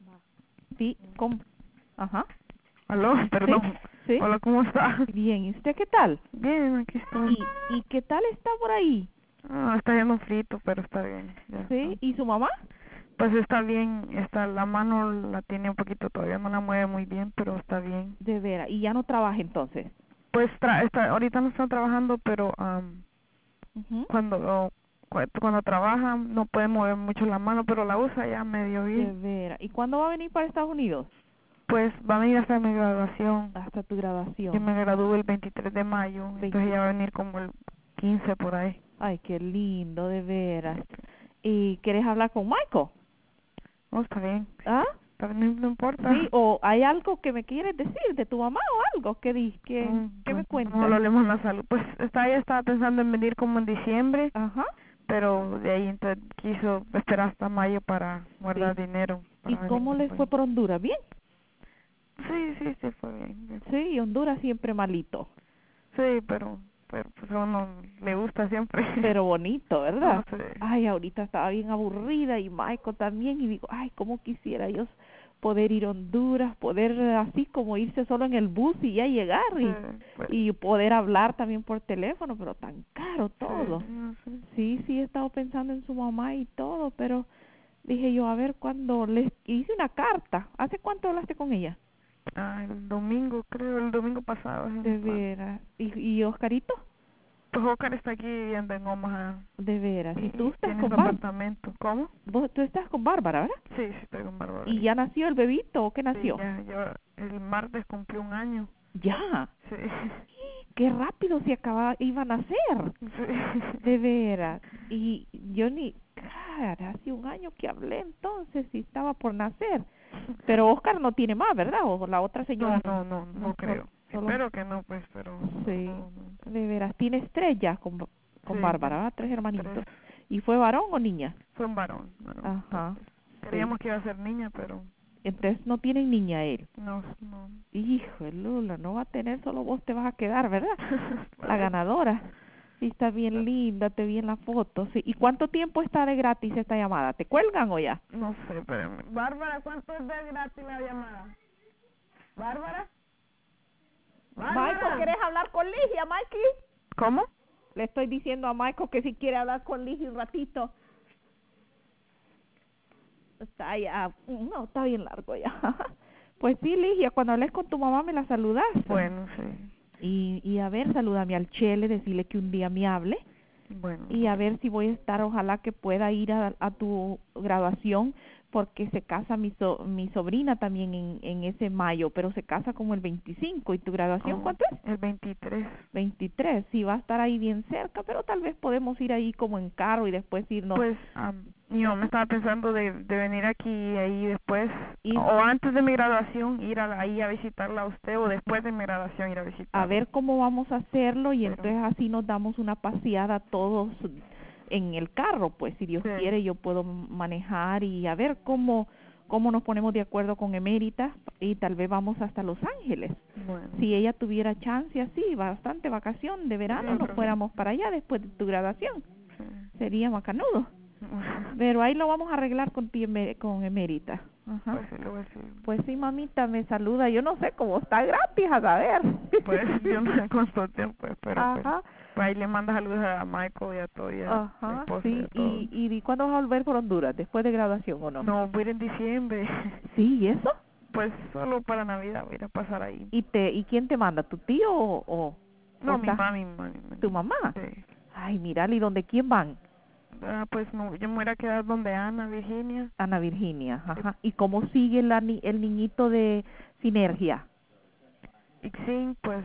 Sí, ¿cómo? Ajá. Aló, perdón. Sí, sí. Hola, ¿cómo está? Bien, ¿y usted qué tal? Bien, aquí estoy. ¿Y qué tal está por ahí? Está yendo frito, pero está bien. Ya está. Sí, ¿y su mamá? Pues está bien. La mano la tiene un poquito, todavía no la mueve muy bien, pero está bien. De veras, y ya no trabaja entonces. Pues ahorita no está trabajando, pero Ujú. cuando cuando trabaja no puede mover mucho la mano, pero la usa ya medio De bien. veras. ¿Y cuándo va a venir para Estados Unidos? Pues va a venir hasta mi graduación. Hasta tu Yo graduación. me gradúo el 23 de mayo, entonces 20. ella va a venir como el 15 por ahí. Ay, qué lindo, de veras. ¿Y quieres hablar con Michael? No, está bien. ¿Ah? No Sí, importa. o hay algo que me quieres decir de tu mamá o algo que me Pues no cuentas. hablemos la salud. Pues ella estaba pensando en venir como en diciembre, Ajá, pero de ahí entonces quiso esperar hasta mayo para sí. guardar dinero ¿Y para venir cómo les después. fue por Honduras? ¿Bien? Sí, fue bien. Sí, y Honduras siempre malito, Sí, pero pues a uno le gusta siempre. pero bonito, No ¿verdad? sé. Ay, ahorita estaba bien aburrida y Michael también y digo, ay, cómo quisiera yo poder ir a Honduras, poder así como irse solo en el bus y ya llegar Sí, pues, y poder hablar también por teléfono, pero tan caro sí, todo. no sé. Sí, he estado pensando en su mamá y todo, pero dije yo, a ver, cuando les hice una carta, ¿hace cuánto hablaste con ella? El domingo, creo, el domingo pasado. De veras. ¿Y Oscarito? Pues Oscar está aquí viviendo en Omaha De veras. ¿Y tú y estás tiene con su apartamento. ¿Cómo? tú estás con Bárbara, ¿verdad? Sí, estoy con Bárbara ¿Y ahí. ya nació el bebito o qué Sí, nació? ya, el martes cumplió un año. Ya. Sí, Qué rápido se iba a nacer. sí. De veras. Y yo cara, hace un año que hablé entonces y estaba por nacer. Pero Oscar no tiene más, ¿verdad? O la otra señora No creo. solo, Espero que no, pues, pero sí, no. de veras. Tiene estrellas con Sí, Bárbara, ¿verdad? 3 tres. hermanitos. ¿Y fue varón o niña? Fue un varón. Ajá, Entonces, sí. creíamos que iba a ser niña, pero Entonces no tienen niña él. no. Hijo de Lula, no va a tener, solo vos te vas a quedar, ¿verdad? La Parece. ganadora. Sí, está bien linda, te vi en la foto, sí. ¿Y cuánto tiempo está de gratis esta llamada? ¿Te cuelgan o ya? No sé, espérame. Bárbara, ¿cuánto es de gratis la llamada? ¿Bárbara? Michael, ¿Bárbara? ¿quieres hablar con Ligia, Mikey? ¿Cómo? Le estoy diciendo a Michael que si quiere hablar con Ligia un ratito. Está ya, no, está bien largo ya. Pues sí, Ligia, cuando hables con tu mamá me la saludas. Bueno, sí. Y a ver, salúdame al Chele, decirle que un día me hable. Bueno, Y a ver si voy a estar, ojalá que pueda ir a tu graduación, porque se casa mi sobrina también en ese mayo, pero se casa como el 25. ¿Y tu graduación cuánto es? el 23. 23. Sí, va a estar ahí bien cerca, pero tal vez podemos ir ahí como en carro y después irnos. Pues mi mamá estaba pensando de venir aquí y ahí después, Ir o antes de mi graduación, ir ahí a visitarla a usted, o después de mi graduación ir a a visitarla. ver cómo vamos a hacerlo y Pero, entonces así nos damos una paseada todos en el carro, pues si Dios sí, quiere yo puedo manejar y a ver cómo nos ponemos de acuerdo con Emérita y tal vez vamos hasta Los Ángeles. bueno, Si ella tuviera chance así, bastante vacación de verano, sí, nos pero, fuéramos para allá después de tu graduación. sí. Sería macanudo. Pero ahí lo vamos a arreglar con Emérita. Ajá. Pues sí, le voy a decir. Pues sí, mamita, me saluda. Yo no sé cómo está gratis, a saber. Pues yo no sé cuánto tiempo, pero Ajá, pues ahí le manda saludos a Michael y a todo, y a mi ajá, esposa y a sí. todos. ¿Y cuándo vas a volver por Honduras? ¿Después de graduación o no? No, voy a ir en diciembre. Sí, ¿y eso? Pues solo para Navidad voy a ir a pasar ahí. ¿Y quién te manda? ¿Tu tío o No, está mi mamá. tu mamá? Sí. Ay, mira, ¿y dónde quién van? Pues no, yo me voy a quedar donde Ana, Virginia. Ana Virginia, ajá. ¿Y cómo sigue el niñito de Sinergia? Y sí, pues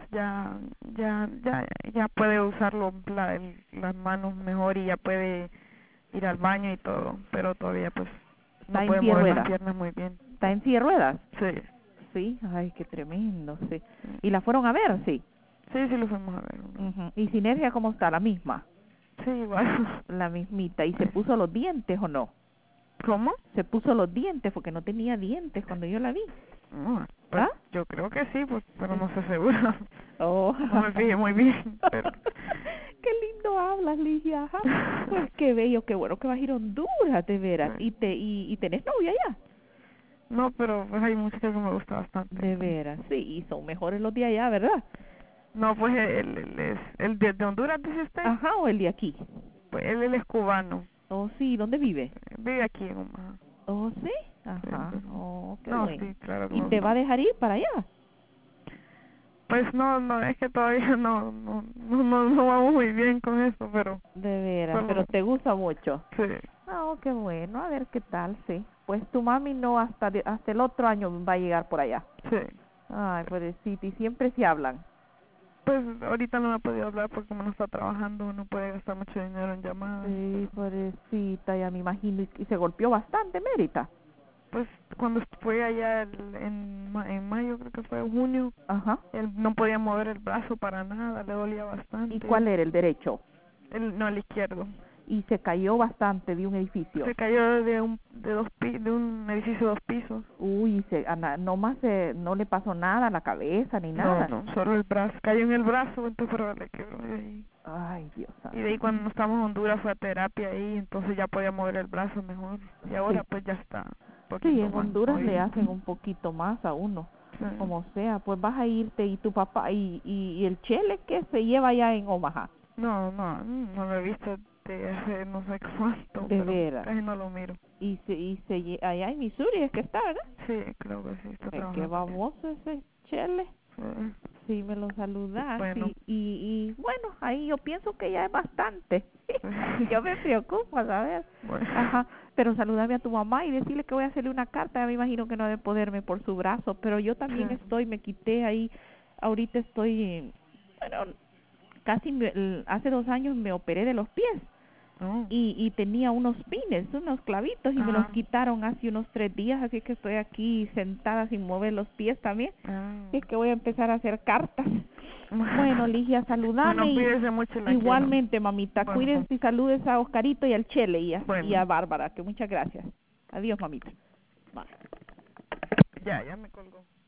ya puede usarlo las manos mejor y ya puede ir al baño y todo, pero todavía pues no ¿Está en puede silla de mover las ruedas? piernas muy bien. ¿Está en silla de ruedas? Sí, Sí, ay, qué tremendo, sí. ¿Y la fueron a ver? Sí. sí lo fuimos a ver. Ujú. ¿Y Sinergia cómo está? La misma, Sí, igual. la mismita. ¿Y se puso los dientes o no? ¿Cómo? Se puso los dientes porque no tenía dientes cuando yo la vi. Pues ¿Ah? yo creo que sí, pues, pero Sí. no estoy segura. Oh. No me fijé muy bien, pero... Qué lindo hablas, Ligia. Ajá. Pues qué bello, qué bueno que vas a ir a Honduras, de veras. Sí. ¿Y tenés novia ya? No, pero pues hay música que me gusta bastante. De veras, sí, y son mejores los de allá, ¿verdad? No, pues el de Honduras, dice usted. Ajá, o el de aquí. Pues él es cubano. Oh, sí, ¿dónde vive? Vive aquí en Omaha. Oh, sí, Sí, ajá, entonces, oh, qué no, bueno. sí, claro que ¿Y me te gusta. va a dejar ir para allá? Pues no, es que todavía no vamos muy bien con eso, pero De veras, pero solo, te gusta mucho. sí, Ah, oh, qué bueno, a ver qué tal, sí. Pues tu mami no hasta el otro año va a llegar por allá. sí. Ay, pobrecita, y siempre se hablan. Pues ahorita no me ha podido hablar porque como no está trabajando, no puede gastar mucho dinero en llamadas. Sí, pobrecita, ya me imagino, y se golpeó bastante, Mérita. Pues cuando fue allá en mayo, creo que fue junio, Ajá. él no podía mover el brazo para nada, le dolía ¿Y bastante. cuál era el derecho? No, el izquierdo. Y se cayó bastante de un edificio. Se cayó de un edificio de 2 pisos. Uy, no más, no le pasó nada a la cabeza ni No, nada. solo el brazo. Cayó en el brazo, entonces pero le quebró de ahí. Ay, Dios Y de santo. ahí cuando estábamos en Honduras fue a terapia ahí, entonces ya podía mover el brazo mejor. Y ahora Sí, pues ya está un sí, poquito en más Honduras le movido. hacen un poquito más a uno, Sí. como sea. Pues vas a irte y tu papá y el chele que se lleva allá en Omaha. No lo he visto de hace no sé cuánto, De pero veras. casi no lo miro. Allá en Missouri es que está, ¿verdad? Sí, creo que sí, está Qué trabajando allá. baboso ese chele. Sí. Sí, me lo saludas Bueno, y bueno, ahí yo pienso que ya es bastante. sí. Yo me preocupo, ¿sabes? Bueno, Ajá, pero saludame a tu mamá y decirle que voy a hacerle una carta. Ya me imagino que no debe poderme por su brazo, pero yo también sí. me quité ahí. Ahorita estoy, bueno, hace 2 años me operé de los pies Oh. y tenía unos pines, unos clavitos y me los Ah, quitaron hace unos 3 días, así que estoy aquí sentada sin mover los pies también. ah. Es que voy a empezar a hacer cartas. Bueno, Ligia, saludame Bueno, y cuídese mucho y la quiero. igualmente, mamita, Bueno, cuídense y saludes a Oscarito y al Chele y a bueno, Bárbara, que muchas gracias. Adiós, mamita. Bye. ya me colgó.